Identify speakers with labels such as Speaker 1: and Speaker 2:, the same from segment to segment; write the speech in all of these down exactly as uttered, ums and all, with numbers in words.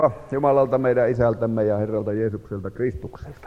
Speaker 1: Jumalalta meidän Isältämme ja Herralta Jeesukselta Kristukselta.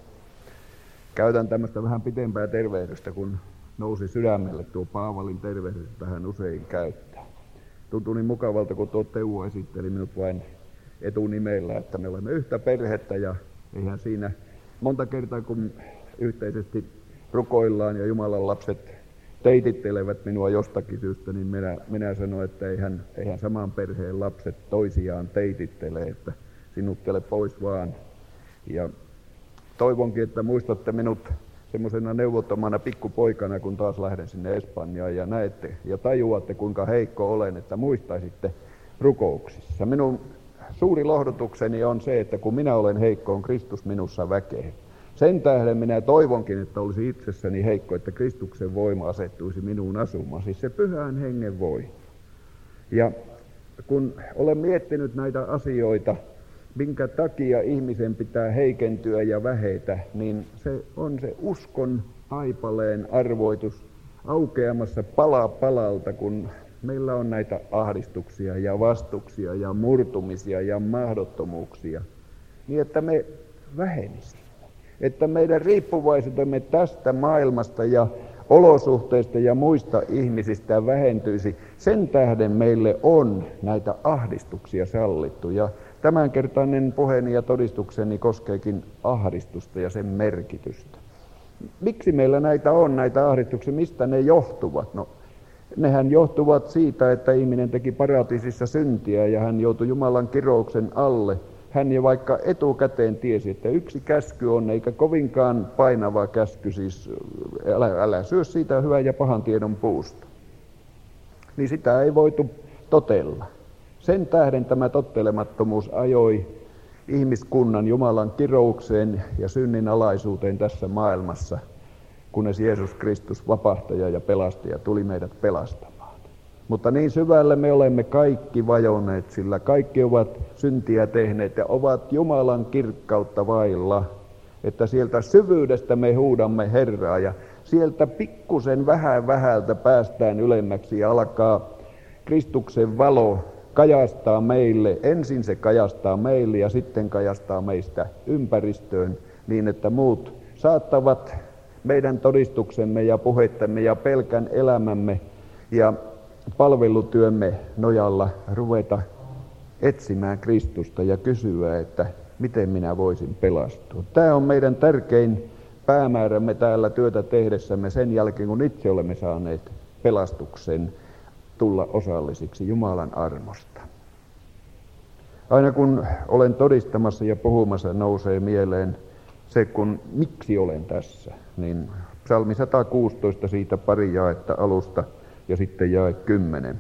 Speaker 1: Käytän tämmöistä vähän pitempää tervehdystä, kun nousi sydämelle tuo Paavalin tervehdys, jota hän usein käyttää. Tuntui niin mukavalta, kun tuo Teuvo esitteli minut vain etunimellä, että me olemme yhtä perhettä ja eihän siinä monta kertaa, kun yhteisesti rukoillaan ja Jumalan lapset teitittelevät minua jostakin syystä, niin minä, minä sanon, että eihän, eihän saman perheen lapset toisiaan teitittele, että sinuttele pois vaan. Ja toivonkin, että muistatte minut semmoisena neuvottomana pikkupoikana, kun taas lähden sinne Espanjaan ja näette ja tajuatte, kuinka heikko olen, että muistaisitte rukouksissa. Minun suuri lohdutukseni on se, että kun minä olen heikko, on Kristus minussa väkeä. Sen tähden minä toivonkin, että olisi itsessäni heikko, että Kristuksen voima asettuisi minuun asumaan, siis se pyhän hengen voima. Ja kun olen miettinyt näitä asioita, minkä takia ihmisen pitää heikentyä ja vähetä, niin se on se uskon taipaleen arvoitus aukeamassa pala palalta, kun meillä on näitä ahdistuksia ja vastuksia ja murtumisia ja mahdottomuuksia, niin että me vähenisimme. Että meidän riippuvaisuutemme tästä maailmasta ja olosuhteista ja muista ihmisistä vähentyisi. Sen tähden meille on näitä ahdistuksia sallittu. Ja tämänkertainen puheeni ja todistukseni koskeekin ahdistusta ja sen merkitystä. Miksi meillä näitä on, näitä ahdistuksia? Mistä ne johtuvat? No, nehän johtuvat siitä, että ihminen teki paratiisissa syntiä ja hän joutui Jumalan kirouksen alle. Hän jo vaikka etukäteen tiesi, että yksi käsky on, eikä kovinkaan painava käsky, siis älä, älä syö siitä hyvän ja pahan tiedon puusta. Niin sitä ei voitu totella. Sen tähden tämä tottelemattomuus ajoi ihmiskunnan Jumalan kiroukseen ja synnin alaisuuteen tässä maailmassa, kunnes Jeesus Kristus, vapahtaja ja pelastaja, tuli meidät pelastamaan. Mutta niin syvälle me olemme kaikki vajonneet, sillä kaikki ovat syntiä tehneet ja ovat Jumalan kirkkautta vailla, että sieltä syvyydestä me huudamme Herraa ja sieltä pikkusen vähän vähältä päästään ylemmäksi ja alkaa Kristuksen valo kajastaa meille. Ensin se kajastaa meille ja sitten kajastaa meistä ympäristöön niin, että muut saattavat meidän todistuksemme ja puhettamme ja pelkän elämämme ja palvelutyömme nojalla ruveta etsimään Kristusta ja kysyä, että miten minä voisin pelastua. Tämä on meidän tärkein päämäärämme täällä työtä tehdessämme sen jälkeen, kun itse olemme saaneet pelastuksen tulla osallisiksi Jumalan armosta. Aina kun olen todistamassa ja puhumassa, nousee mieleen se, kun miksi olen tässä, niin psalmi sata kuusitoista siitä pari jaetta alusta ja sitten jae kymmenen.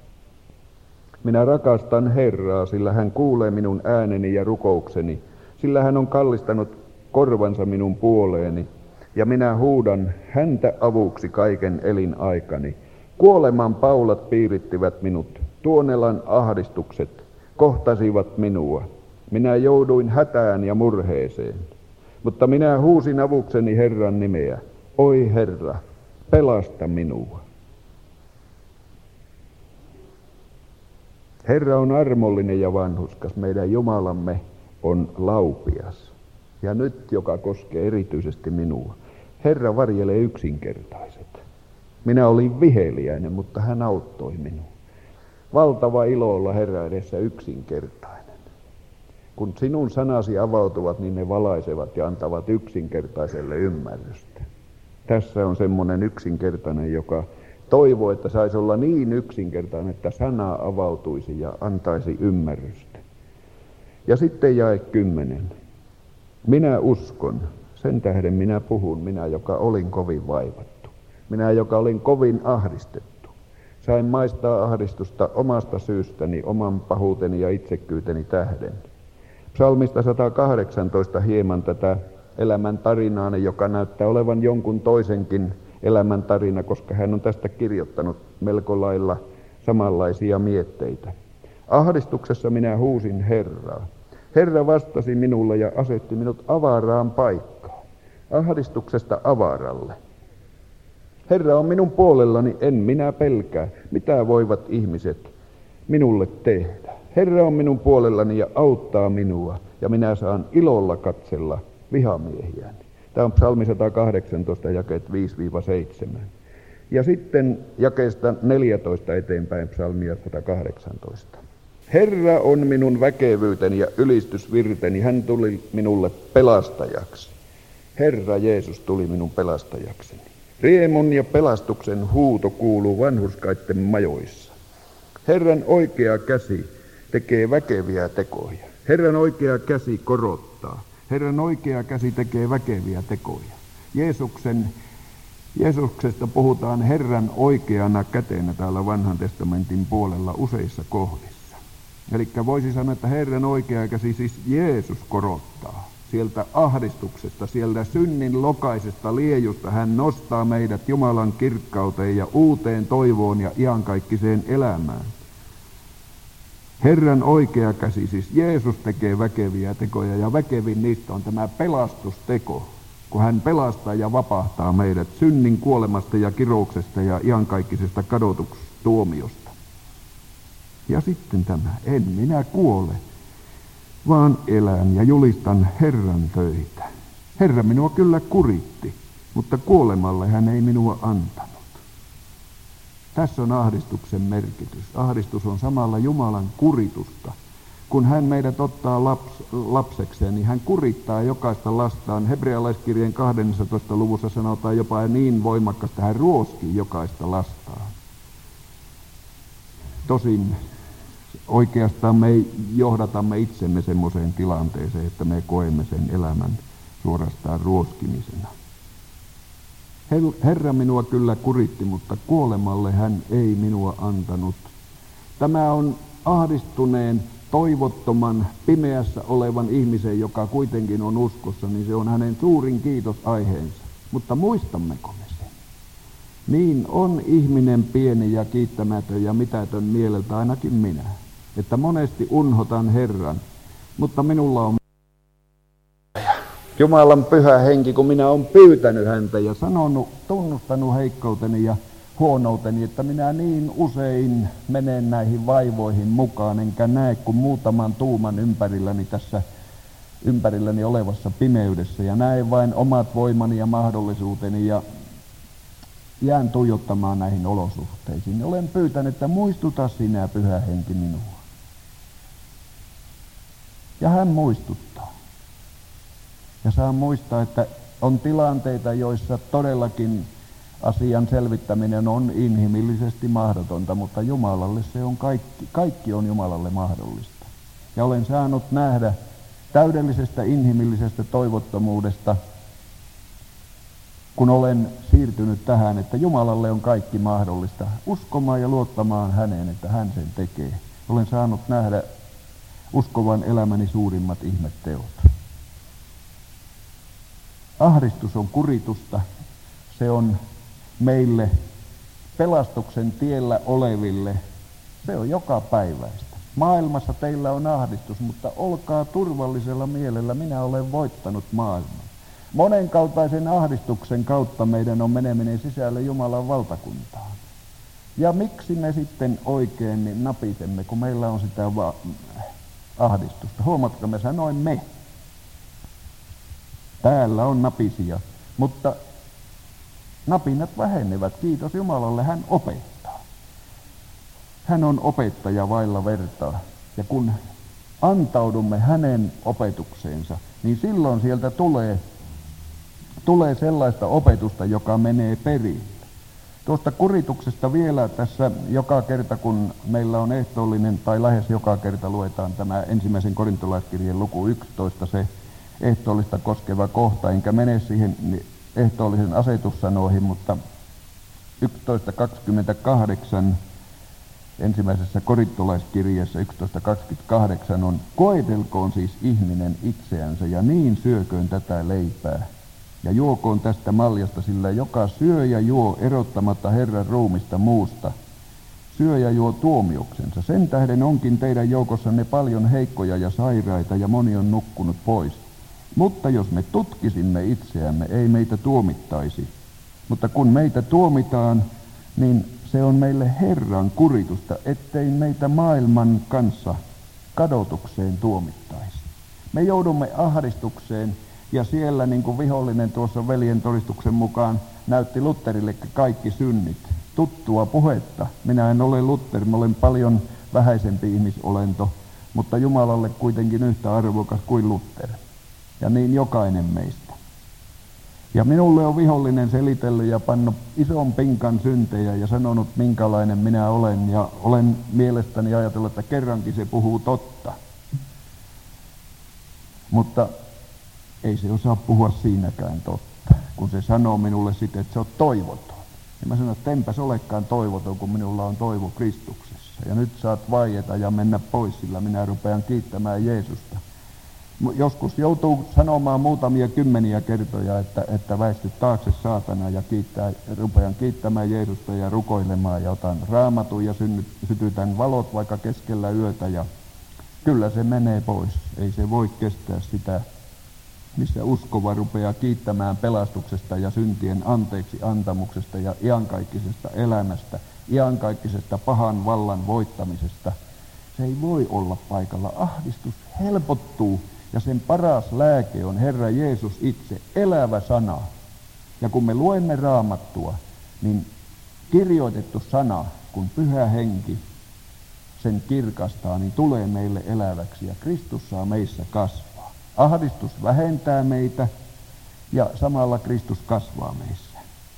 Speaker 1: Minä rakastan Herraa, sillä hän kuulee minun ääneni ja rukoukseni, sillä hän on kallistanut korvansa minun puoleeni, ja minä huudan häntä avuksi kaiken elinaikani. Kuoleman paulat piirittivät minut, tuonelan ahdistukset kohtasivat minua. Minä jouduin hätään ja murheeseen, mutta minä huusin avukseni Herran nimeä. Oi Herra, pelasta minua. Herra on armollinen ja vanhurskas, meidän Jumalamme on laupias. Ja nyt, joka koskee erityisesti minua, Herra varjelee yksinkertaiset. Minä olin viheliäinen, mutta hän auttoi minua. Valtava ilo olla Herra edessä yksinkertainen. Kun sinun sanasi avautuvat, niin ne valaisevat ja antavat yksinkertaiselle ymmärrystä. Tässä on semmoinen yksinkertainen, joka toivoo, että saisi olla niin yksinkertainen, että sana avautuisi ja antaisi ymmärrystä. Ja sitten jae kymmenen. Minä uskon, sen tähden minä puhun, minä joka olin kovin vaivattu. Minä joka olin kovin ahdistettu. Sain maistaa ahdistusta omasta syystäni, oman pahuuteni ja itsekkyyteni tähden. Psalmista sata kahdeksantoista hieman tätä elämän tarinaani, joka näyttää olevan jonkun toisenkin elämän tarina, koska hän on tästä kirjoittanut melko lailla samanlaisia mietteitä. Ahdistuksessa minä huusin Herraa. Herra vastasi minulle ja asetti minut avaraan paikkaan. Ahdistuksesta avaralle. Herra on minun puolellani, en minä pelkää. Mitä voivat ihmiset minulle tehdä? Herra on minun puolellani ja auttaa minua, ja minä saan ilolla katsella vihamiehiäni. Tämä on psalmi sata kahdeksantoista, jakeet viisi seitsemän. Ja sitten jakeesta neljätoista eteenpäin psalmia sata kahdeksantoista. Herra on minun väkevyyteni ja ylistysvirteni, hän tuli minulle pelastajaksi. Herra Jeesus tuli minun pelastajakseni. Riemun ja pelastuksen huuto kuuluu vanhurskaitten majoissa. Herran oikea käsi tekee väkeviä tekoja. Herran oikea käsi korottaa. Herran oikea käsi tekee väkeviä tekoja. Jeesuksen, Jeesuksesta puhutaan Herran oikeana kätenä täällä vanhan testamentin puolella useissa kohdissa. Eli voisi sanoa, että Herran oikea käsi, siis Jeesus, korottaa. Sieltä ahdistuksesta, sieltä synnin lokaisesta liejusta hän nostaa meidät Jumalan kirkkauteen ja uuteen toivoon ja iankaikkiseen elämään. Herran oikea käsi, siis Jeesus, tekee väkeviä tekoja, ja väkevin niistä on tämä pelastusteko, kun hän pelastaa ja vapahtaa meidät synnin kuolemasta ja kirouksesta ja iankaikkisesta kadotustuomiosta. Ja sitten tämä, en minä kuole, vaan elän ja julistan Herran töitä. Herra minua kyllä kuritti, mutta kuolemalle hän ei minua antanut. Tässä on ahdistuksen merkitys. Ahdistus on samalla Jumalan kuritusta. Kun hän meidät ottaa laps, lapsekseen, niin hän kurittaa jokaista lastaan. Hebrealaiskirjeen kahdennessatoista luvussa sanotaan jopa niin voimakkaasti, hän ruoskii jokaista lastaan. Tosin oikeastaan me johdatamme itsemme semmoiseen tilanteeseen, että me koemme sen elämän suorastaan ruoskimisena. Herra minua kyllä kuritti, mutta kuolemalle hän ei minua antanut. Tämä on ahdistuneen, toivottoman, pimeässä olevan ihmisen, joka kuitenkin on uskossa, niin se on hänen suurin kiitosaiheensa. Mutta muistammeko me sen? Niin on ihminen pieni ja kiittämätön ja mitätön mieleltä, ainakin minä, että monesti unhotan Herran, mutta minulla on Jumalan pyhä henki, kun minä olen pyytänyt häntä ja sanonut, tunnustanut heikkouteni ja huonouteni, että minä niin usein menen näihin vaivoihin mukaan, enkä näe kuin muutaman tuuman ympärilläni tässä ympärilläni olevassa pimeydessä, ja näen vain omat voimani ja mahdollisuuteni ja jään tuijottamaan näihin olosuhteisiin. Olen pyytänyt, että muistuta sinä, pyhä henki, minua. Ja hän muistuttaa. Ja saan muistaa, että on tilanteita, joissa todellakin asian selvittäminen on inhimillisesti mahdotonta, mutta Jumalalle se on kaikki, kaikki on Jumalalle mahdollista. Ja olen saanut nähdä täydellisestä inhimillisestä toivottomuudesta, kun olen siirtynyt tähän, että Jumalalle on kaikki mahdollista, uskomaan ja luottamaan häneen, että hän sen tekee. Olen saanut nähdä uskovan elämäni suurimmat ihmetteot. Ahdistus on kuritusta, se on meille pelastuksen tiellä oleville, se on joka päiväistä. Maailmassa teillä on ahdistus, mutta olkaa turvallisella mielellä, minä olen voittanut maailman. Monenkaltaisen ahdistuksen kautta meidän on meneminen sisälle Jumalan valtakuntaan. Ja miksi me sitten oikein niin napisemme, kun meillä on sitä va- ahdistusta? Huomatko, me sanoin me. Täällä on napisia, mutta napinat vähenevät, kiitos Jumalalle, hän opettaa. Hän on opettaja vailla vertaa, ja kun antaudumme hänen opetukseensa, niin silloin sieltä tulee, tulee sellaista opetusta, joka menee perille. Tuosta kurituksesta vielä tässä joka kerta, kun meillä on ehtoollinen, tai lähes joka kerta luetaan tämä ensimmäisen korintolaiskirjeen luku yksitoista, se ehtoollista koskeva kohta, enkä mene siihen ehtoollisen asetussanoihin, mutta yksitoista kaksikymmentäkahdeksan ensimmäisessä korintolaiskirjeessä yksitoista kaksikymmentäkahdeksan on: koetelkoon siis ihminen itseänsä ja niin syököön tätä leipää ja juokoon tästä maljasta, sillä joka syö ja juo erottamatta Herran ruumista muusta, syö ja juo tuomioksensa. Sen tähden onkin teidän joukossanne paljon heikkoja ja sairaita ja moni on nukkunut pois. Mutta jos me tutkisimme itseämme, ei meitä tuomittaisi. Mutta kun meitä tuomitaan, niin se on meille Herran kuritusta, ettei meitä maailman kanssa kadotukseen tuomittaisiin. Me joudumme ahdistukseen, ja siellä niin kuin vihollinen tuossa veljen todistuksen mukaan näytti Lutherille kaikki synnit. Tuttua puhetta. Minä en ole Luther, mä olen paljon vähäisempi ihmisolento, mutta Jumalalle kuitenkin yhtä arvokas kuin Luther. Ja niin jokainen meistä. Ja minulle on vihollinen selitellyt ja pannut ison pinkan syntejä ja sanonut, minkälainen minä olen. Ja olen mielestäni ajatellut, että kerrankin se puhuu totta. Mutta ei se osaa puhua siinäkään totta, kun se sanoo minulle sitten, että se on toivoton. Ja mä sanon, että enpäs olekaan toivoton, kun minulla on toivo Kristuksessa. Ja nyt saat vaieta ja mennä pois, sillä minä rupean kiittämään Jeesusta. Joskus joutuu sanomaan muutamia kymmeniä kertoja, että, että väisty taakse saatana ja kiittää, rupean kiittämään Jeesusta ja rukoilemaan ja otan raamatun ja synnyt, sytytän valot vaikka keskellä yötä ja kyllä se menee pois. Ei se voi kestää sitä, missä uskova rupeaa kiittämään pelastuksesta ja syntien anteeksi antamuksesta ja iankaikkisesta elämästä, iankaikkisesta pahan vallan voittamisesta. Se ei voi olla paikalla. Ahdistus helpottuu ja sen paras lääke on Herra Jeesus itse, elävä sana. Ja kun me luemme Raamattua, niin kirjoitettu sana, kun Pyhä Henki sen kirkastaa, niin tulee meille eläväksi ja Kristus saa meissä kasvaa. Ahdistus vähentää meitä ja samalla Kristus kasvaa meissä.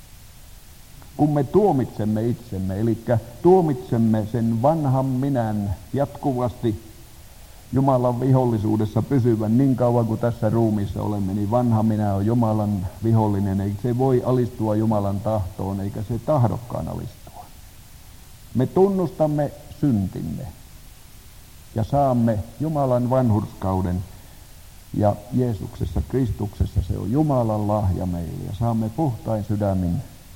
Speaker 1: Kun me tuomitsemme itsemme, eli tuomitsemme sen vanhan minän jatkuvasti Jumalan vihollisuudessa pysyvän niin kauan kuin tässä ruumiissa olemme, niin vanha minä on Jumalan vihollinen, eikä se voi alistua Jumalan tahtoon, eikä se tahdokkaan alistua. Me tunnustamme syntimme ja saamme Jumalan vanhurskauden ja Jeesuksessa, Kristuksessa se on Jumalan lahja meille ja saamme puhtain sydämin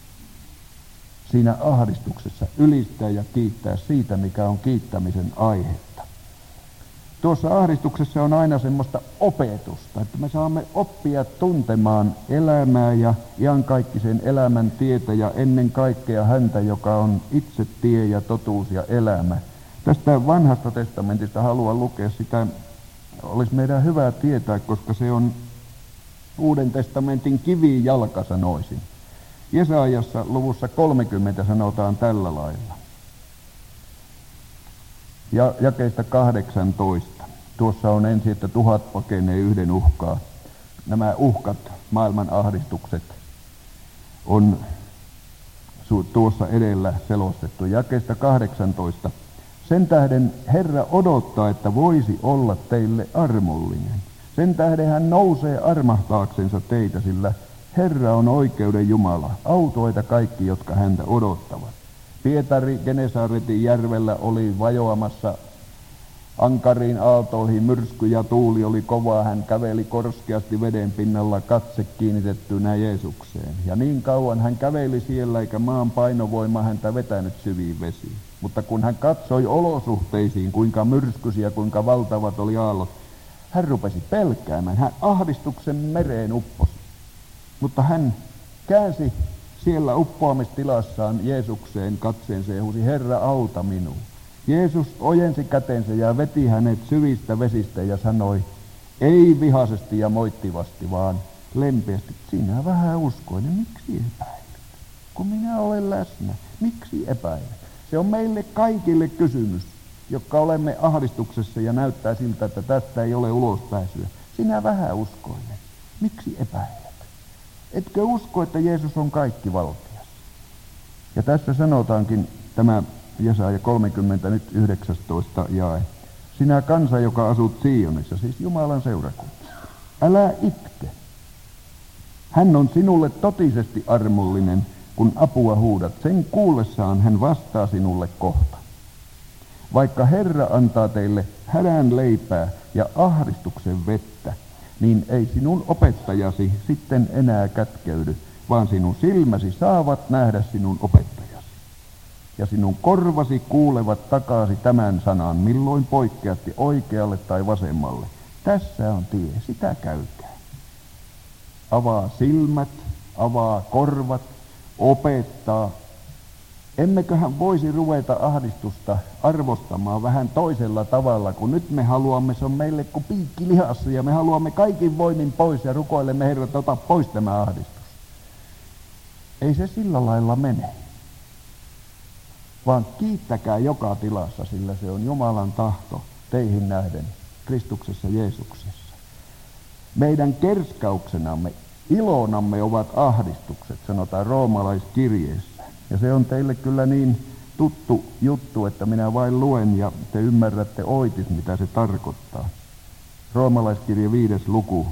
Speaker 1: siinä ahdistuksessa ylistää ja kiittää siitä, mikä on kiittämisen aihetta. Tuossa ahdistuksessa on aina semmoista opetusta, että me saamme oppia tuntemaan elämää ja iankaikkisen elämän tietä ja ennen kaikkea häntä, joka on itse tie ja totuus ja elämä. Tästä vanhasta testamentista haluan lukea sitä, olisi meidän hyvä tietää, koska se on Uuden testamentin kivijalka, sanoisin. Jesaajassa luvussa kolmekymmentä sanotaan tällä lailla. Ja jakeesta kahdeksantoista. Tuossa on ensin, että tuhat pakenee yhden uhkaa. Nämä uhkat, maailman ahdistukset, on tuossa edellä selostettu. Jakeesta kahdeksantoista. Sen tähden Herra odottaa, että voisi olla teille armollinen. Sen tähden hän nousee armahtaaksensa teitä, sillä Herra on oikeuden Jumala. Autoita kaikki, jotka häntä odottavat. Pietari Genesaretin järvellä oli vajoamassa ankariin aaltoihin, myrsky ja tuuli oli kovaa. Hän käveli korskeasti veden pinnalla, katse kiinnitettynä Jeesukseen. Ja niin kauan hän käveli siellä, eikä maan painovoima häntä vetänyt syviin vesiin. Mutta kun hän katsoi olosuhteisiin, kuinka myrskyisiä, kuinka valtavat oli aallot, hän rupesi pelkäämään. Hän ahdistuksen mereen upposi. Mutta hän käänsi siellä uppoamistilassaan Jeesukseen katseensa ja huusi, Herra, auta minua. Jeesus ojensi kätensä ja veti hänet syvistä vesistä ja sanoi, ei vihaisesti ja moittivasti, vaan lempeästi, sinä vähän uskoinen, miksi epäilet? Kun minä olen läsnä, miksi epäilet? Se on meille kaikille kysymys, jotka olemme ahdistuksessa ja näyttää siltä, että tästä ei ole ulospääsyä. Sinä vähän uskoinen, miksi epäilet? Etkö usko, että Jeesus on kaikki valtias? Ja tässä sanotaankin tämä Jesaja kolmekymmentä, nyt yhdeksästoista jae. Sinä kansa, joka asut Sionissa, siis Jumalan seurakunnassa, älä itke. Hän on sinulle totisesti armollinen, kun apua huudat. Sen kuullessaan hän vastaa sinulle kohta. Vaikka Herra antaa teille hädän leipää ja ahdistuksen vettä, niin ei sinun opettajasi sitten enää kätkeydy, vaan sinun silmäsi saavat nähdä sinun opettajasi. Ja sinun korvasi kuulevat takaasi tämän sanan, milloin poikkeatti oikealle tai vasemmalle. Tässä on tie, sitä käykää. Avaa silmät, avaa korvat, opettaa Emmeköhän voisi ruveta ahdistusta arvostamaan vähän toisella tavalla, kun nyt me haluamme, se on meille kuin piikki lihassa ja me haluamme kaikin voimin pois ja rukoilemme, Herra, että ota pois tämä ahdistus. Ei se sillä lailla mene, vaan kiittäkää joka tilassa, sillä se on Jumalan tahto teihin nähden Kristuksessa Jeesuksessa. Meidän kerskauksenamme, ilonamme ovat ahdistukset, sanotaan roomalaiskirjeessä. Ja se on teille kyllä niin tuttu juttu, että minä vain luen ja te ymmärrätte oitis, mitä se tarkoittaa. Roomalaiskirje viides luku.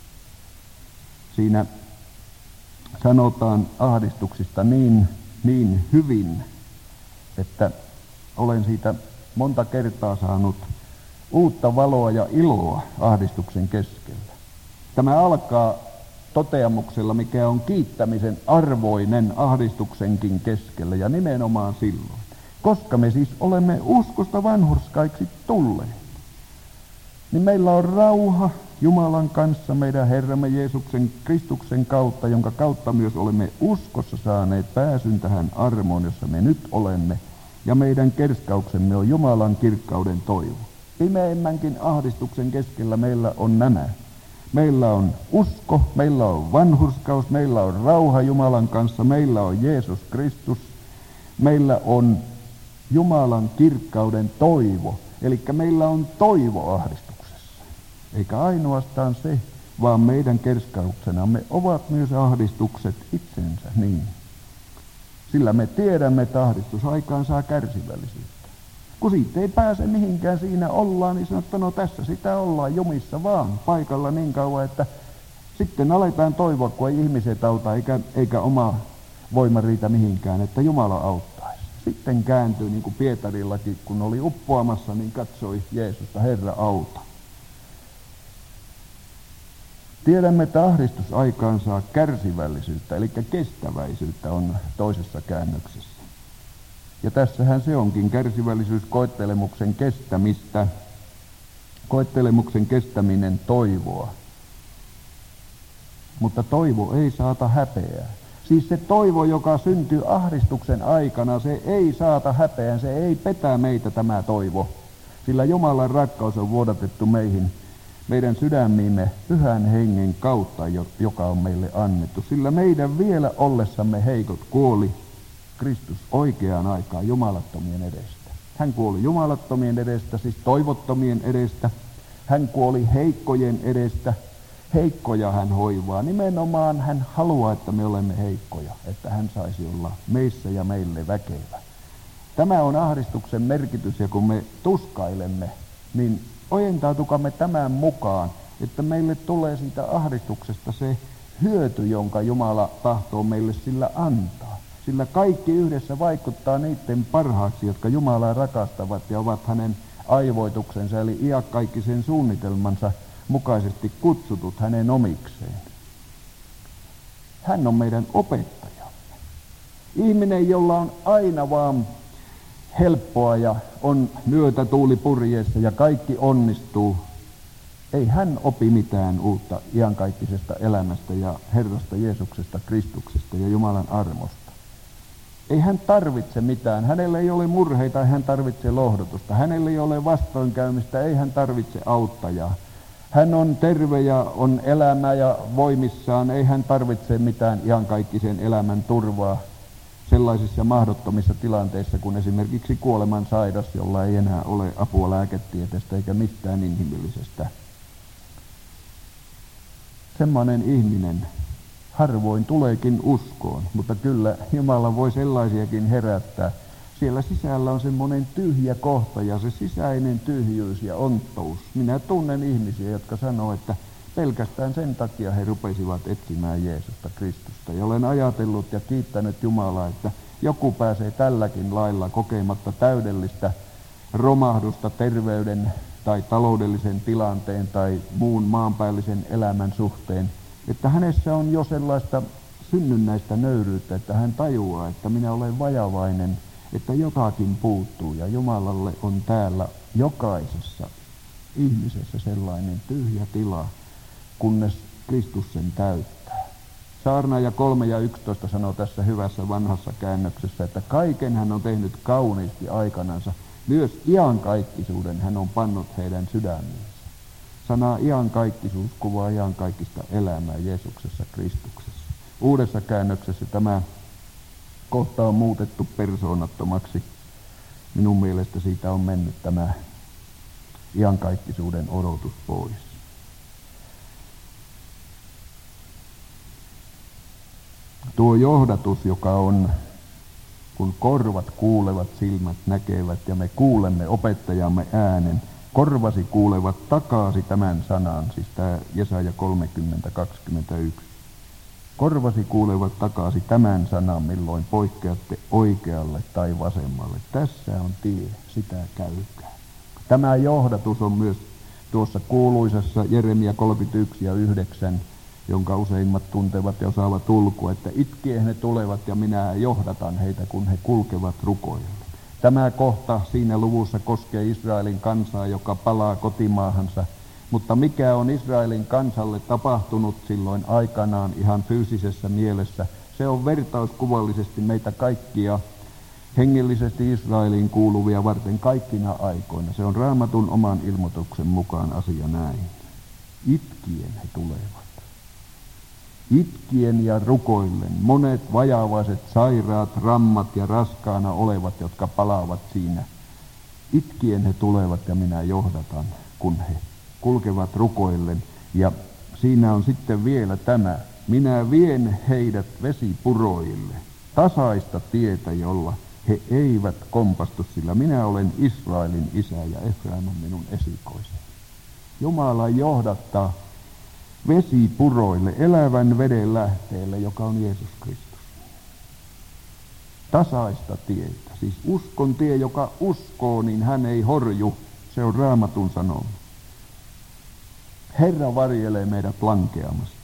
Speaker 1: Siinä sanotaan ahdistuksista niin, niin hyvin, että olen siitä monta kertaa saanut uutta valoa ja iloa ahdistuksen keskellä. Tämä alkaa toteamuksella, mikä on kiittämisen arvoinen ahdistuksenkin keskellä, ja nimenomaan silloin, koska me siis olemme uskosta vanhurskaiksi tulleet, niin meillä on rauha Jumalan kanssa meidän Herramme Jeesuksen Kristuksen kautta, jonka kautta myös olemme uskossa saaneet pääsyn tähän armoon, jossa me nyt olemme, ja meidän kerskauksemme on Jumalan kirkkauden toivo. Pimeimmänkin ahdistuksen keskellä meillä on nämä. Meillä on usko, meillä on vanhurskaus, meillä on rauha Jumalan kanssa, meillä on Jeesus Kristus, meillä on Jumalan kirkkauden toivo. Eli meillä on toivo ahdistuksessa. Eikä ainoastaan se, vaan meidän kerskauksenamme ovat myös ahdistukset itsensä niin. Sillä me tiedämme, että ahdistus aikaan saa kärsivällisyyttä. Kun siitä ei pääse mihinkään, siinä ollaan, niin sanoo, että no tässä sitä ollaan jumissa vaan paikalla niin kauan, että sitten aletaan toivoa, kun ei ihmiset auta eikä, eikä oma voima riitä mihinkään, että Jumala auttaisi. Sitten kääntyy, niin kuin Pietarillakin, kun oli uppoamassa, niin katsoi Jeesusta, Herra auta. Tiedämme, että ahdistus aikaan saa kärsivällisyyttä, eli kestäväisyyttä on toisessa käännöksessä. Ja tässähän se onkin, kärsivällisyys, koettelemuksen kestämistä, koettelemuksen kestäminen toivoa. Mutta toivo ei saata häpeää. Siis se toivo, joka syntyy ahdistuksen aikana, se ei saata häpeään, se ei petä meitä tämä toivo. Sillä Jumalan rakkaus on vuodatettu meihin, meidän sydämiimme pyhän hengen kautta, joka on meille annettu. Sillä meidän vielä ollessamme heikot kuoli Kristus oikeaan aikaan jumalattomien edestä. Hän kuoli jumalattomien edestä, siis toivottomien edestä. Hän kuoli heikkojen edestä. Heikkoja hän hoivaa. Nimenomaan hän haluaa, että me olemme heikkoja, että hän saisi olla meissä ja meille väkevä. Tämä on ahdistuksen merkitys, ja kun me tuskailemme, niin ojentautukamme tämän mukaan, että meille tulee siitä ahdistuksesta se hyöty, jonka Jumala tahtoo meille sillä antaa. Sillä kaikki yhdessä vaikuttaa niiden parhaaksi, jotka Jumalaa rakastavat ja ovat hänen aivoituksensa, eli iankaikkisen suunnitelmansa mukaisesti kutsutut hänen omikseen. Hän on meidän opettajamme. Ihminen, jolla on aina vaan helppoa ja on myötätuuli purjeessa ja kaikki onnistuu, ei hän opi mitään uutta iankaikkisesta elämästä ja Herrasta Jeesuksesta, Kristuksesta ja Jumalan armosta. Ei hän tarvitse mitään. Hänellä ei ole murheita, ei hän tarvitse lohdutusta. Hänellä ei ole vastoinkäymistä, ei hän tarvitse auttajaa. Hän on terve ja on elämä ja voimissaan, ei hän tarvitse mitään iankaikkisen elämän turvaa sellaisissa mahdottomissa tilanteissa kuin esimerkiksi kuoleman sairas, jolla ei enää ole apua lääketieteestä eikä mistään inhimillisestä. Semmoinen ihminen harvoin tuleekin uskoon, mutta kyllä Jumala voi sellaisiakin herättää. Siellä sisällä on semmoinen tyhjä kohta ja se sisäinen tyhjyys ja onttous. Minä tunnen ihmisiä, jotka sanoo, että pelkästään sen takia he rupesivat etsimään Jeesusta Kristusta. Ja olen ajatellut ja kiittänyt Jumalaa, että joku pääsee tälläkin lailla kokematta täydellistä romahdusta terveyden tai taloudellisen tilanteen tai muun maanpäällisen elämän suhteen. Että hänessä on jo sellaista synnynnäistä nöyryyttä, että hän tajuaa, että minä olen vajavainen, että jotakin puuttuu ja Jumalalle on täällä jokaisessa ihmisessä sellainen tyhjä tila, kunnes Kristus sen täyttää. Saarnaaja kolme ja yksitoista sanoo tässä hyvässä vanhassa käännöksessä, että kaiken hän on tehnyt kauniisti aikanansa. Myös iankaikkisuuden hän on pannut heidän sydämiinsä. Sana iankaikkisuus kuvaa iankaikkista elämää Jeesuksessa Kristuksessa. Uudessa käännöksessä tämä kohta on muutettu persoonattomaksi. Minun mielestä siitä on mennyt tämä iankaikkisuuden odotus pois. Tuo johdatus, joka on, kun korvat kuulevat, silmät näkevät ja me kuulemme opettajamme äänen, korvasi kuulevat takaasi tämän sanan, siis tämä Jesaja kolmekymmentä kaksikymmentäyksi. Korvasi kuulevat takaasi tämän sanan, milloin poikkeatte oikealle tai vasemmalle. Tässä on tie, sitä käykää. Tämä johdatus on myös tuossa kuuluisassa Jeremia kolmekymmentäyksi ja yhdeksän, jonka useimmat tuntevat ja osaavat ulkoa, että itkien he tulevat ja minä johdatan heitä, kun he kulkevat rukoille. Tämä kohta siinä luvussa koskee Israelin kansaa, joka palaa kotimaahansa, mutta mikä on Israelin kansalle tapahtunut silloin aikanaan ihan fyysisessä mielessä, se on vertauskuvallisesti meitä kaikkia hengellisesti Israeliin kuuluvia varten kaikkina aikoina. Se on Raamatun oman ilmoituksen mukaan asia näin. Itkien he tulevat. Itkien ja rukoillen monet vajavaiset, sairaat, rammat ja raskaana olevat, jotka palaavat siinä. Itkien he tulevat ja minä johdatan, kun he kulkevat rukoillen. Ja siinä on sitten vielä tämä. Minä vien heidät vesipuroille, tasaista tietä, jolla he eivät kompastu, sillä minä olen Israelin isä ja Efraim on minun esikoiseni. Jumala johdattaa vesipuroille, elävän veden lähteelle, joka on Jeesus Kristus. Tasaista tietä, siis uskon tie, joka uskoo, niin hän ei horju. Se on Raamatun sanoma. Herra varjelee meidät lankeamasta.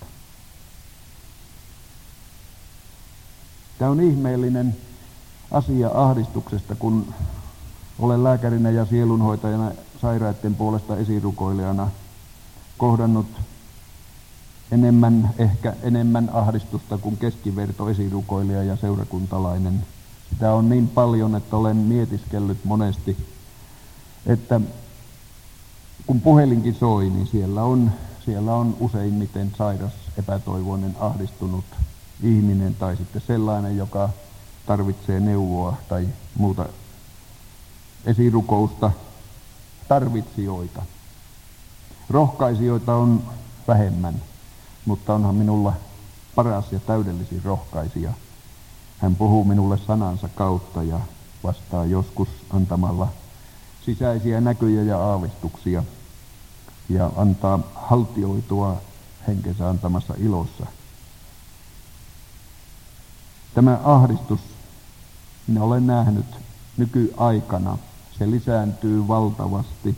Speaker 1: Tämä on ihmeellinen asia ahdistuksesta, kun olen lääkärinä ja sielunhoitajana sairaiden puolesta esirukoilijana kohdannut enemmän, ehkä enemmän ahdistusta kuin keskiverto esirukoilija ja seurakuntalainen. Sitä on niin paljon, että olen mietiskellyt monesti, että kun puhelinkin soi, niin siellä on, siellä on useimmiten sairas, epätoivoinen, ahdistunut ihminen tai sitten sellainen, joka tarvitsee neuvoa tai muuta esirukousta, tarvitsijoita. Rohkaisijoita on vähemmän, mutta onhan minulla paras ja täydellisin rohkaisija. Hän puhuu minulle sanansa kautta ja vastaa joskus antamalla sisäisiä näkyjä ja aavistuksia ja antaa haltioitua henkensä antamassa ilossa. Tämä ahdistus, minä olen nähnyt nykyaikana, se lisääntyy valtavasti.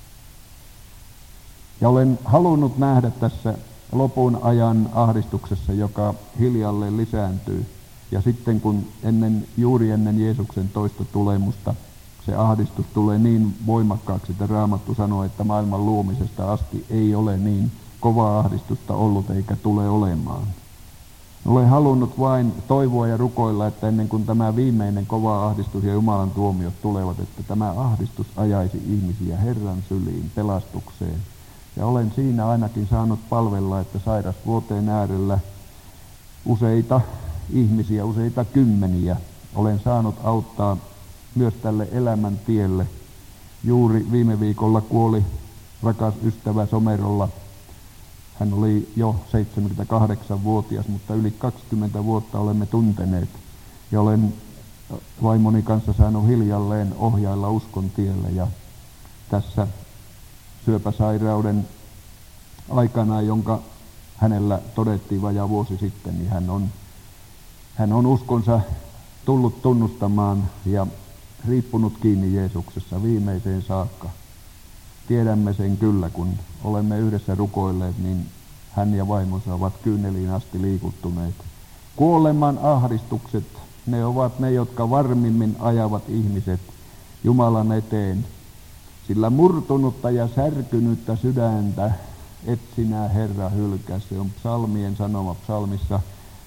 Speaker 1: Ja olen halunnut nähdä tässä lopun ajan ahdistuksessa, joka hiljalleen lisääntyy. Ja sitten kun ennen, juuri ennen Jeesuksen toista tulemusta se ahdistus tulee niin voimakkaaksi, että Raamattu sanoo, että maailman luomisesta asti ei ole niin kovaa ahdistusta ollut eikä tule olemaan. Olen halunnut vain toivoa ja rukoilla, että ennen kuin tämä viimeinen kova ahdistus ja Jumalan tuomiot tulevat, että tämä ahdistus ajaisi ihmisiä Herran syliin pelastukseen. Ja olen siinä ainakin saanut palvella, että sairasvuoteen äärellä useita ihmisiä, useita kymmeniä olen saanut auttaa myös tälle elämän tielle. Juuri viime viikolla kuoli rakas ystävä Somerolla. Hän oli jo seitsemänkymmentäkahdeksanvuotias, mutta yli kaksikymmentä vuotta olemme tunteneet. Ja olen vaimoni kanssa saanut hiljalleen ohjailla uskon tielle. Ja tässä syöpäsairauden aikana, jonka hänellä todettiin vajaa vuosi sitten, niin hän on, hän on uskonsa tullut tunnustamaan ja riippunut kiinni Jeesuksessa viimeiseen saakka. Tiedämme sen kyllä, kun olemme yhdessä rukoilleet, niin hän ja vaimonsa ovat kyyneliin asti liikuttuneet. Kuoleman ahdistukset, ne ovat ne, jotka varmimmin ajavat ihmiset Jumalan eteen. Sillä murtunutta ja särkynyttä sydäntä et sinä, Herra, hylkää. Se on psalmien sanoma psalmissa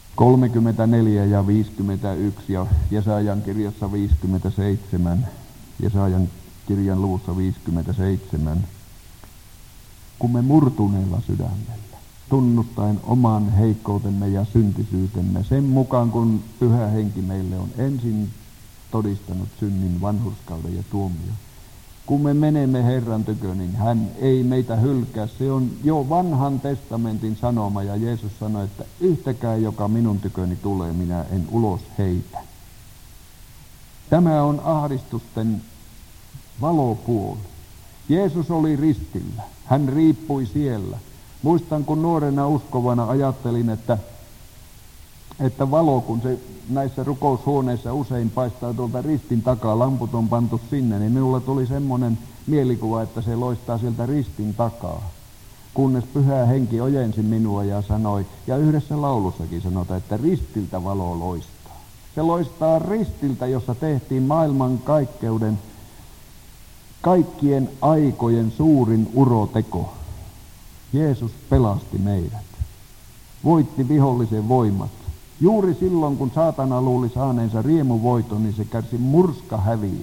Speaker 1: kolmekymmentäneljä ja viisikymmentäyksi ja Jesajan kirjassa viisikymmentäseitsemän, Jesajan kirjan luvussa viisikymmentäseitsemän. Kun me murtuneella sydämellä, tunnustaen oman heikkoutemme ja syntisyytemme, sen mukaan kun Pyhä Henki meille on ensin todistanut synnin, vanhurskauden ja tuomion. Kun me menemme Herran tykö, niin hän ei meitä hylkää. Se on jo vanhan testamentin sanoma, ja Jeesus sanoi, että yhtäkään, joka minun tyköni tulee, minä en ulos heitä. Tämä on ahdistusten valopuoli. Jeesus oli ristillä. Hän riippui siellä. Muistan, kun nuorena uskovana ajattelin, että, että valo, kun se näissä rukoushuoneissa usein paistaa tuolta ristin takaa, lamput on pantu sinne, niin minulla tuli semmoinen mielikuva, että se loistaa sieltä ristin takaa. Kunnes Pyhä Henki ojensi minua ja sanoi, ja yhdessä laulussakin sanotaan, että ristiltä valo loistaa. Se loistaa ristiltä, jossa tehtiin maailman kaikkeuden, kaikkien aikojen suurin uroteko. Jeesus pelasti meidät, voitti vihollisen voimat. Juuri silloin, kun saatana luuli saaneensa riemuvoiton, niin se kärsi murskahäviö.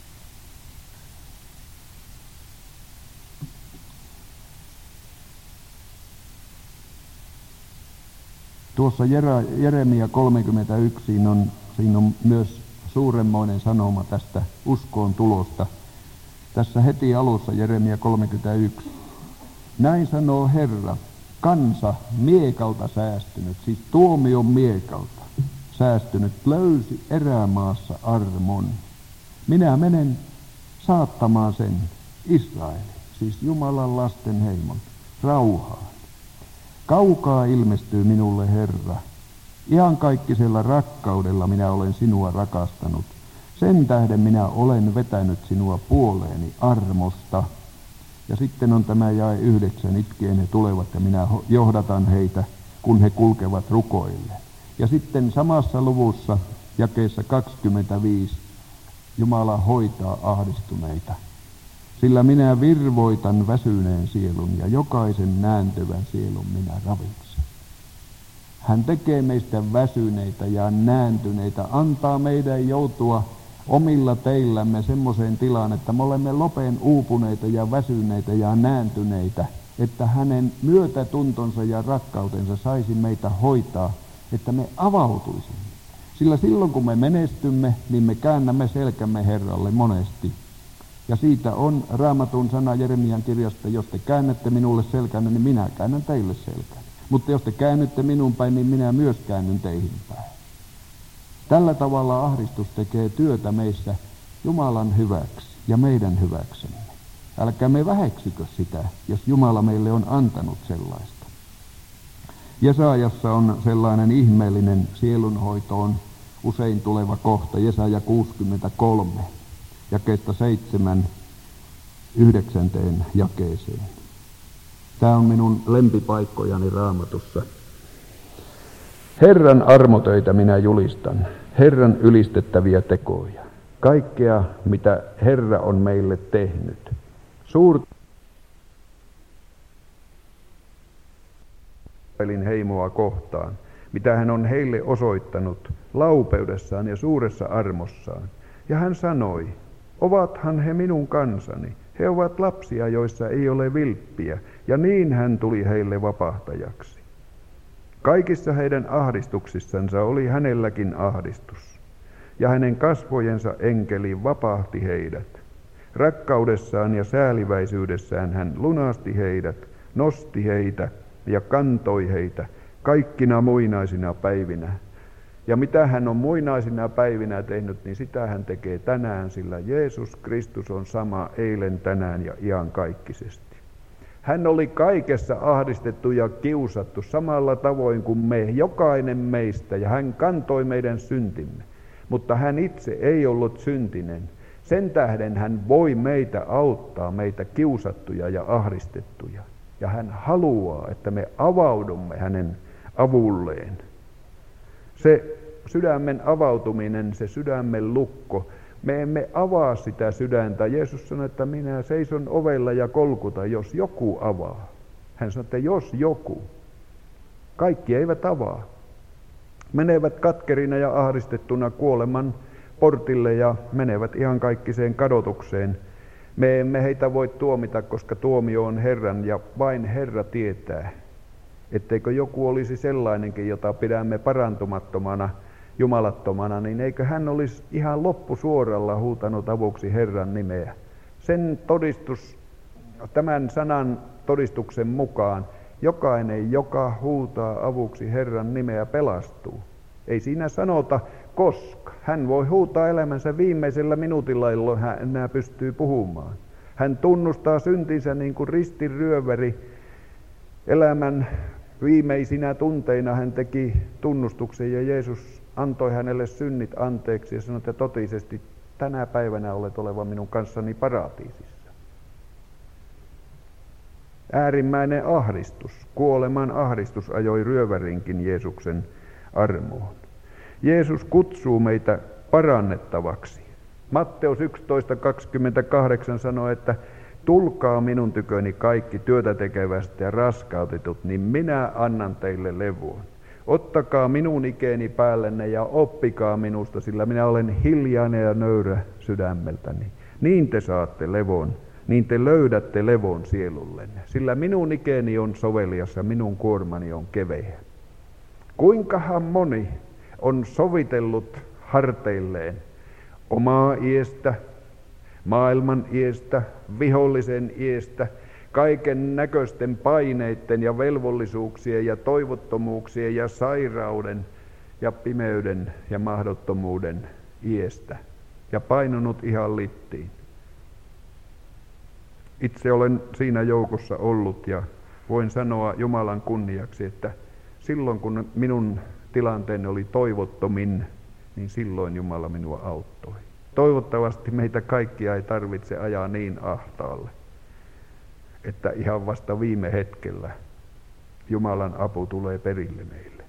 Speaker 1: Tuossa Jeremia kolmekymmentäyksi siinä on, siinä on myös suuremmoinen sanoma tästä uskoon tulosta. Tässä heti alussa Jeremia kolmekymmentäyksi. Näin sanoo Herra, kansa miekalta säästynyt, siis tuomion miekalta säästynyt, löysi erämaassa armon. Minä menen saattamaan sen Israelin, siis Jumalan lasten heimon, rauhaan. Kaukaa ilmestyy minulle Herra, iankaikkisella rakkaudella minä olen sinua rakastanut. Sen tähden minä olen vetänyt sinua puoleeni armosta. Ja sitten on tämä jae yhdeksän, itkien he tulevat ja minä johdatan heitä, kun he kulkevat rukoille. Ja sitten samassa luvussa, jakeessa kaksikymmentäviisi, Jumala hoitaa ahdistuneita. Sillä minä virvoitan väsyneen sielun ja jokaisen nääntyvän sielun minä ravitsen. Hän tekee meistä väsyneitä ja nääntyneitä, antaa meidän joutua omilla teillämme semmoiseen tilaan, että me olemme lopen uupuneita ja väsyneitä ja nääntyneitä, että hänen myötätuntonsa ja rakkautensa saisi meitä hoitaa, että me avautuisimme. Sillä silloin kun me menestymme, niin me käännämme selkämme Herralle monesti. Ja siitä on Raamatun sana Jeremian kirjasta, jos te käännätte minulle selkänne, niin minä käännän teille selkänne. Mutta jos te käännytte minun päin, niin minä myös käännyn teihin päin. Tällä tavalla ahdistus tekee työtä meissä Jumalan hyväksi ja meidän hyväksemme. Älkää me väheksykö sitä, jos Jumala meille on antanut sellaista. Jesaajassa on sellainen ihmeellinen sielunhoitoon usein tuleva kohta, Jesaja kuusikymmentäkolme, jakeesta seitsemän yhdeksänteen jakeeseen. Tämä on minun lempipaikkojani Raamatussa. Herran armotöitä minä julistan, Herran ylistettäviä tekoja, kaikkea mitä Herra on meille tehnyt. Suurta Israelin heimoa kohtaan, mitä hän on heille osoittanut laupeudessaan ja suuressa armossaan. Ja hän sanoi, ovathan he minun kansani, he ovat lapsia, joissa ei ole vilppiä, ja niin hän tuli heille vapahtajaksi. Kaikissa heidän ahdistuksissansa oli hänelläkin ahdistus, ja hänen kasvojensa enkeli vapahti heidät. Rakkaudessaan ja sääliväisyydessään hän lunasti heidät, nosti heitä ja kantoi heitä kaikkina muinaisina päivinä. Ja mitä hän on muinaisina päivinä tehnyt, niin sitä hän tekee tänään, sillä Jeesus Kristus on sama eilen, tänään ja iankaikkisesti. Hän oli kaikessa ahdistettu ja kiusattu samalla tavoin kuin me, jokainen meistä, ja hän kantoi meidän syntimme. Mutta hän itse ei ollut syntinen. Sen tähden hän voi meitä auttaa, meitä kiusattuja ja ahdistettuja. Ja hän haluaa, että me avaudumme hänen avulleen. Se sydämen avautuminen, se sydämen lukko, me emme avaa sitä sydäntä. Jeesus sanoi, että minä seison ovella ja kolkuta, jos joku avaa. Hän sanoi, että jos joku. Kaikki eivät avaa. menevät katkerina ja ahdistettuna kuoleman portille ja menevät ihan kaikkiseen kadotukseen. Me emme heitä voi tuomita, koska tuomio on Herran ja vain Herra tietää, etteikö joku olisi sellainenkin, jota pidämme parantumattomana, jumalattomana, niin eikö hän olisi ihan loppusuoralla huutanut avuksi Herran nimeä. Sen todistus, tämän sanan todistuksen mukaan, jokainen, joka huutaa avuksi Herran nimeä, pelastuu. Ei siinä sanota koska. Hän voi huutaa elämänsä viimeisellä minuutilla, jolloin hän enää pystyy puhumaan. Hän tunnustaa syntinsä niin kuin ristinryöväri. Elämän viimeisinä tunteina hän teki tunnustuksen ja Jeesus antoi hänelle synnit anteeksi ja sanoi, että totisesti tänä päivänä olet oleva minun kanssani paratiisissa. Äärimmäinen ahdistus, kuoleman ahdistus ajoi ryövärinkin Jeesuksen armoon. Jeesus kutsuu meitä parannettavaksi. Matteus yksitoista kaksikymmentäkahdeksan sanoo, että tulkaa minun tyköni kaikki työtä tekevästä ja raskautetut, niin minä annan teille levoon. Ottakaa minun ikeeni päällenne ja oppikaa minusta, sillä minä olen hiljainen ja nöyrä sydämeltäni. Niin te saatte levon, niin te löydätte levon sielullenne, sillä minun ikeeni on sovelias ja minun kuormani on keveä. Kuinkahan moni on sovitellut harteilleen omaa iestä, maailman iestä, vihollisen iestä, kaiken näköisten paineiden ja velvollisuuksien ja toivottomuuksien ja sairauden ja pimeyden ja mahdottomuuden iestä ja painunut ihan littiin. Itse olen siinä joukossa ollut ja voin sanoa Jumalan kunniaksi, että silloin kun minun tilanteeni oli toivottomin, niin silloin Jumala minua auttoi. Toivottavasti meitä kaikkia ei tarvitse ajaa niin ahtaalle, että ihan vasta viime hetkellä Jumalan apu tulee perille meille.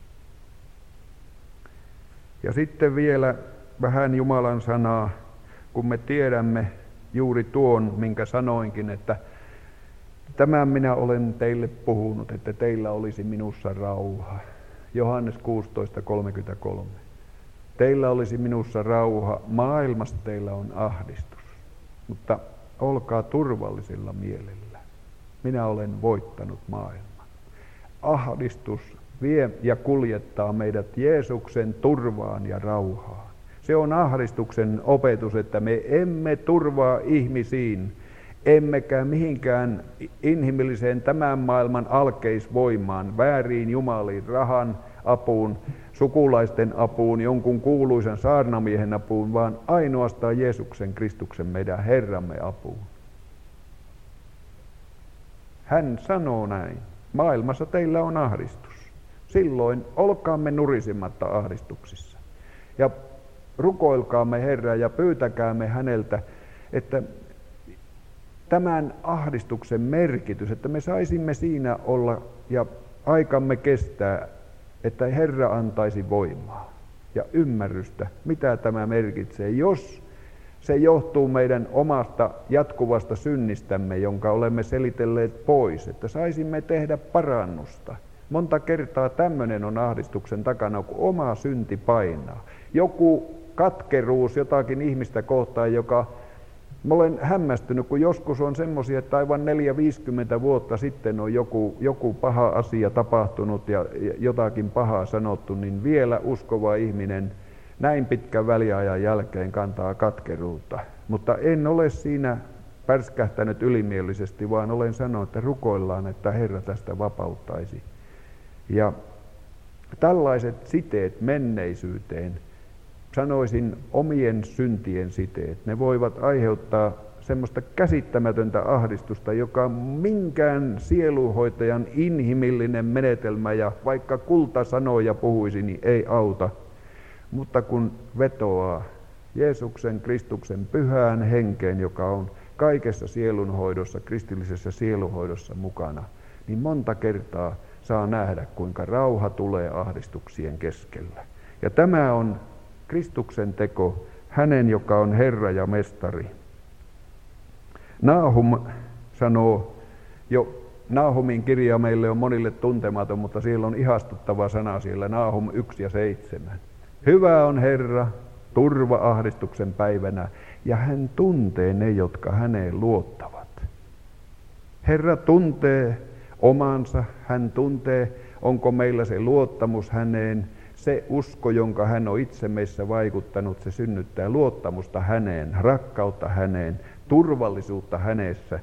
Speaker 1: Ja sitten vielä vähän Jumalan sanaa, kun me tiedämme juuri tuon, minkä sanoinkin, että tämän minä olen teille puhunut, että teillä olisi minussa rauha. Johannes kuusitoista kolmekymmentäkolme. Teillä olisi minussa rauha, maailmassa teillä on ahdistus, mutta olkaa turvallisella mielellä. Minä olen voittanut maailman. Ahdistus vie ja kuljettaa meidät Jeesuksen turvaan ja rauhaan. Se on ahdistuksen opetus, että me emme turvaa ihmisiin, emmekä mihinkään inhimilliseen tämän maailman alkeisvoimaan, vääriin jumaliin, rahan apuun, sukulaisten apuun, jonkun kuuluisan saarnamiehen apuun, vaan ainoastaan Jeesuksen Kristuksen meidän Herramme apuun. Hän sanoo näin, maailmassa teillä on ahdistus. Silloin olkaamme nurisematta ahdistuksissa. Ja rukoilkaamme Herraa ja pyytäkäämme häneltä, että tämän ahdistuksen merkitys, että me saisimme siinä olla ja aikamme kestää, että Herra antaisi voimaa ja ymmärrystä, mitä tämä merkitsee, jos se johtuu meidän omasta jatkuvasta synnistämme, jonka olemme selitelleet pois, että saisimme tehdä parannusta. Monta kertaa tämmöinen on ahdistuksen takana, kun oma synti painaa. Joku katkeruus jotakin ihmistä kohtaan, joka mä olen hämmästynyt, kun joskus on semmoisia, että aivan neljä viisikymmentä vuotta sitten on joku, joku paha asia tapahtunut ja jotakin pahaa sanottu, niin vielä uskova ihminen näin pitkän väliajan jälkeen kantaa katkeruutta. Mutta en ole siinä pärskähtänyt ylimielisesti, vaan olen sanonut, että rukoillaan, että Herra tästä vapauttaisi. Ja tällaiset siteet menneisyyteen, sanoisin omien syntien siteet, ne voivat aiheuttaa semmoista käsittämätöntä ahdistusta, joka minkään sieluhoitajan inhimillinen menetelmä ja vaikka kultasanoja puhuisi, niin ei auta. Mutta kun vetoaa Jeesuksen Kristuksen pyhään henkeen, joka on kaikessa sielunhoidossa, kristillisessä sielunhoidossa mukana, niin monta kertaa saa nähdä, kuinka rauha tulee ahdistuksien keskellä. Ja tämä on Kristuksen teko, hänen, joka on Herra ja Mestari. Naahum sanoo jo Naahumin kirja meille on monille tuntematon, mutta siellä on ihastuttava sana siellä, Naahum yksi ja seitsemän. Hyvä on Herra, turva ahdistuksen päivänä, ja hän tuntee ne, jotka häneen luottavat. Herra tuntee omansa, hän tuntee, onko meillä se luottamus häneen, se usko, jonka hän on itse meissä vaikuttanut, se synnyttää luottamusta häneen, rakkautta häneen, turvallisuutta hänessä.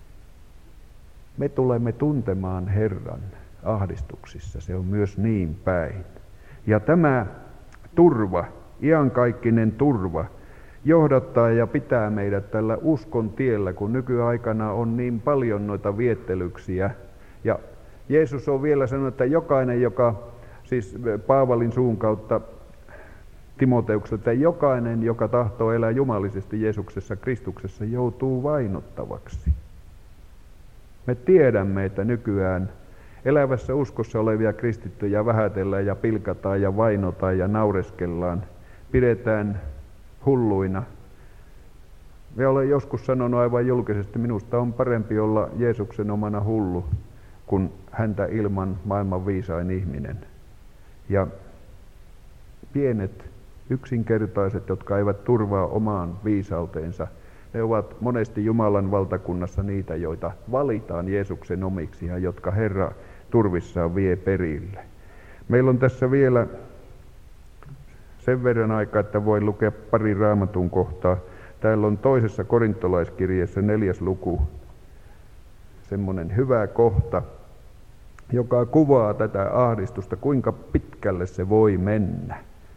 Speaker 1: Me tulemme tuntemaan Herran ahdistuksissa, se on myös niin päin. Ja tämä turva, iankaikkinen turva, johdattaa ja pitää meidät tällä uskon tiellä, kun nykyaikana on niin paljon noita viettelyksiä. Ja Jeesus on vielä sanonut, että jokainen, joka, siis Paavalin suun kautta Timoteukselle, että jokainen, joka tahtoo elää jumalisesti Jeesuksessa Kristuksessa, joutuu vainottavaksi. Me tiedämme, että nykyään elävässä uskossa olevia kristittyjä vähätellään ja pilkataan ja vainotaan ja naureskellaan, pidetään hulluina. Ja olen joskus sanonut aivan julkisesti, minusta on parempi olla Jeesuksen omana hullu, kuin häntä ilman maailman viisain ihminen. Ja pienet, yksinkertaiset, jotka eivät turvaa omaan viisauteensa, ne ovat monesti Jumalan valtakunnassa niitä, joita valitaan Jeesuksen omiksi ja jotka Herra turvissaan vie perille. Meillä on tässä vielä sen verran aikaa, että voi lukea pari raamatun kohtaa. Täällä on toisessa korintolaiskirjeessä neljäs luku, semmoinen hyvä kohta, joka kuvaa tätä ahdistusta, kuinka pitkälle se voi mennä.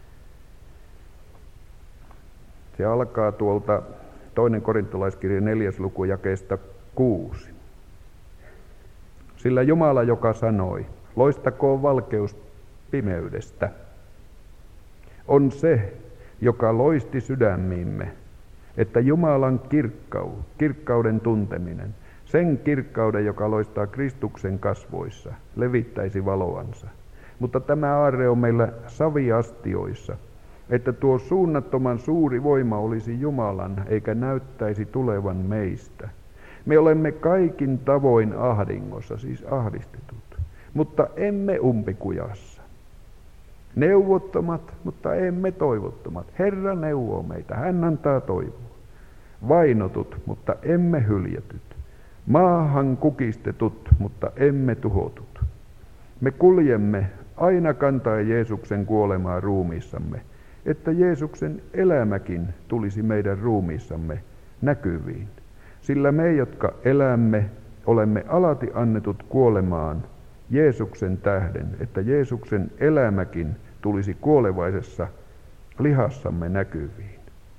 Speaker 1: Se alkaa tuolta toinen korintolaiskirje neljäs luku jakeesta kuusi. Sillä Jumala, joka sanoi, loistakoon valkeus pimeydestä, on se, joka loisti sydämiimme, että Jumalan kirkkau, kirkkauden tunteminen, sen kirkkauden, joka loistaa Kristuksen kasvoissa, levittäisi valoansa. Mutta tämä aarre on meillä saviastioissa, että tuo suunnattoman suuri voima olisi Jumalan, eikä näyttäisi tulevan meistä. Me olemme kaikin tavoin ahdingossa, siis ahdistetut, mutta emme umpikujassa. Neuvottomat, mutta emme toivottomat. Herra neuvoo meitä, hän antaa toivoa. Vainotut, mutta emme hyljätyt. Maahan kukistetut, mutta emme tuhotut. Me kuljemme aina kantaen Jeesuksen kuolemaa ruumiissamme, että Jeesuksen elämäkin tulisi meidän ruumiissamme näkyviin. Sillä me, jotka elämme, olemme alati annetut kuolemaan Jeesuksen tähden, että Jeesuksen elämäkin tulisi kuolevaisessa lihassamme näkyviin.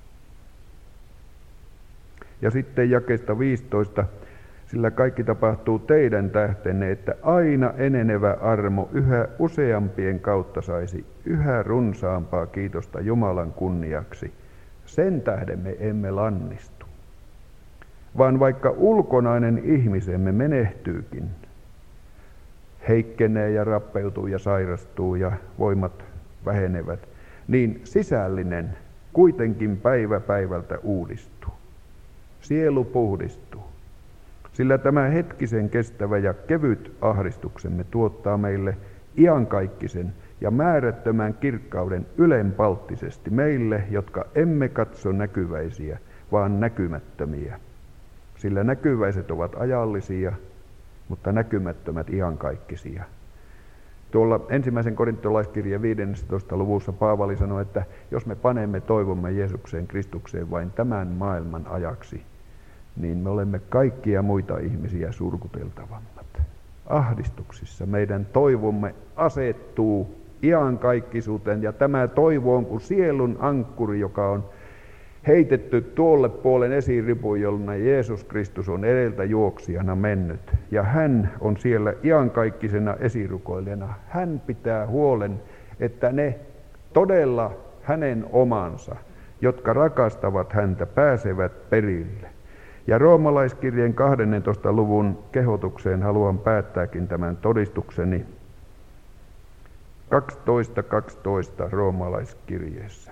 Speaker 1: Ja sitten jakeesta viisitoista, sillä kaikki tapahtuu teidän tähtenne, että aina enenevä armo yhä useampien kautta saisi yhä runsaampaa kiitosta Jumalan kunniaksi. Sen tähden me emme lannistu. Vaan vaikka ulkonainen ihmisemme menehtyykin, heikkenee ja rappeutuu ja sairastuu ja voimat vähenevät, niin sisällinen kuitenkin päivä päivältä uudistuu. Sielu puhdistuu. Sillä tämä hetkisen kestävä ja kevyt ahdistuksemme tuottaa meille iankaikkisen ja määrättömän kirkkauden ylenpalttisesti meille, jotka emme katso näkyväisiä, vaan näkymättömiä. Sillä näkyväiset ovat ajallisia, mutta näkymättömät iankaikkisia. Tuolla ensimmäisen korintolaiskirjeen viidennentoista luvussa Paavali sanoi, että jos me panemme toivomme Jeesukseen Kristukseen vain tämän maailman ajaksi, niin me olemme kaikkia muita ihmisiä surkuteltavammat. Ahdistuksissa meidän toivomme asettuu iankaikkisuuteen, ja tämä toivo on kuin sielun ankkuri, joka on heitetty tuolle puolen esiripun, jolloin Jeesus Kristus on edeltä juoksijana mennyt. Ja hän on siellä iankaikkisena esirukoilijana. Hän pitää huolen, että ne todella hänen omansa, jotka rakastavat häntä, pääsevät perille. Ja roomalaiskirjeen kahdentoista luvun kehotukseen haluan päättääkin tämän todistukseni. kaksitoista kaksitoista roomalaiskirjeessä.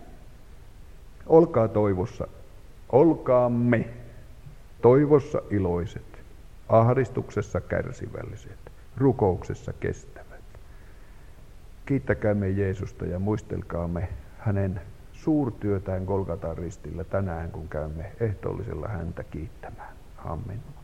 Speaker 1: Olkaa toivossa, olkaamme toivossa iloiset, ahdistuksessa kärsivälliset, rukouksessa kestävät. Kiittäkäämme Jeesusta ja muistelkaamme hänen suurtyötään Golgatan ristillä tänään, kun käymme ehtoollisella häntä kiittämään. Amen.